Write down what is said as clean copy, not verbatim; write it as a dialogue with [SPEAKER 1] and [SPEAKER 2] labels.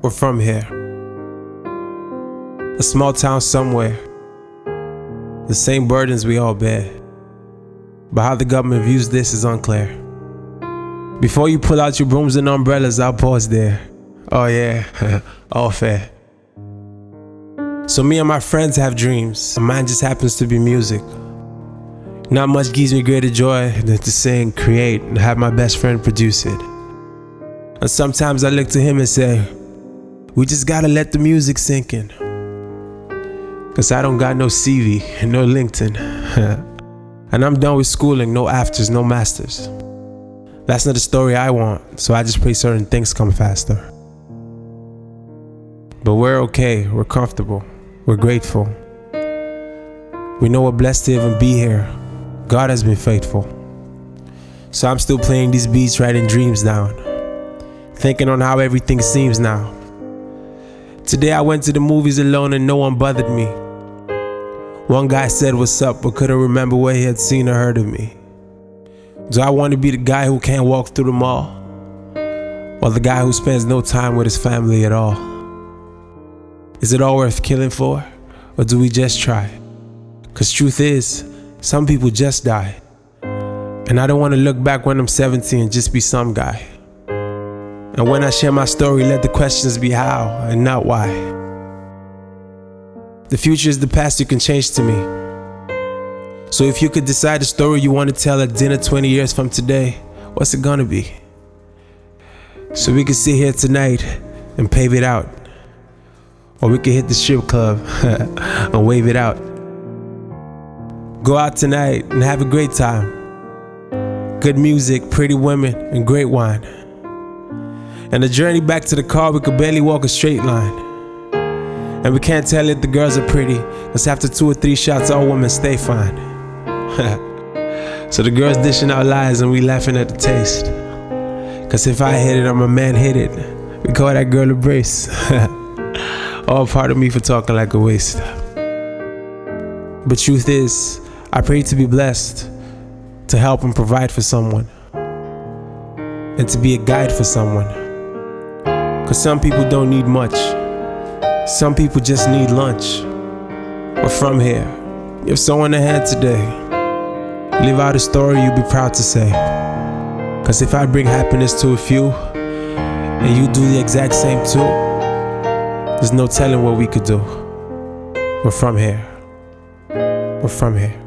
[SPEAKER 1] We're from here. A small town somewhere. The same burdens we all bear. But how the government views this is unclear. Before you pull out your brooms and umbrellas, I'll pause there. Oh yeah, all fair. So me and my friends have dreams, and mine just happens to be music. Not much gives me greater joy than to sing, create, and have my best friend produce it. And sometimes I look to him and say, we just gotta let the music sink in. Cause I don't got no CV and no LinkedIn. And I'm done with schooling, no afters, no masters. That's not the story I want, so I just pray certain things come faster. But we're okay, we're comfortable, we're grateful. We know we're blessed to even be here. God has been faithful. So I'm still playing these beats, writing dreams down, thinking on how everything seems now. Today I went to the movies alone and no one bothered me. One guy said what's up but couldn't remember where he had seen or heard of me. Do I want to be the guy who can't walk through the mall? Or the guy who spends no time with his family at all? Is it all worth killing for? Or do we just try? Cause truth is, some people just die. And I don't want to look back when I'm 70 and just be some guy. And when I share my story, let the questions be how and not why. The future is the past you can change to me. So if you could decide the story you want to tell at dinner 20 years from today, what's it gonna be? So we could sit here tonight and pave it out. Or we could hit the strip club and wave it out. Go out tonight and have a great time. Good music, pretty women, and great wine. And the journey back to the car, we could barely walk a straight line. And we can't tell if the girls are pretty, cause after 2 or 3 shots, all women stay fine. So the girls dishing out lies and we laughing at the taste. Cause if I hit it or my man hit it, we call that girl a brace. All part of me for talking like a waste. But truth is, I pray to be blessed, to help and provide for someone, and to be a guide for someone. Cause some people don't need much. Some people just need lunch. We're from here. Give someone a hand today. Live out a story you'll be proud to say. Cause if I bring happiness to a few, and you do the exact same too, there's no telling what we could do. We're from here. We're from here.